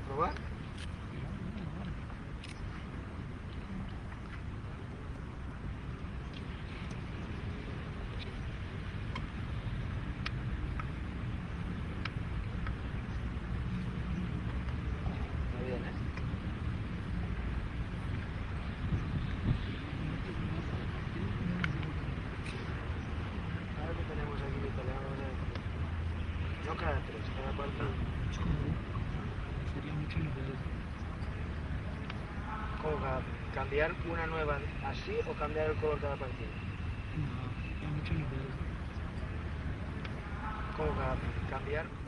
probar? Muy bien, ¿eh? Ahora que tenemos aquí el italiano, no cada tres, cada partido. Sería mucho nivel. ¿Cómo cambiar una nueva así o cambiar el color cada partido? No, hay mucho nivel. ¿Cómo cambiar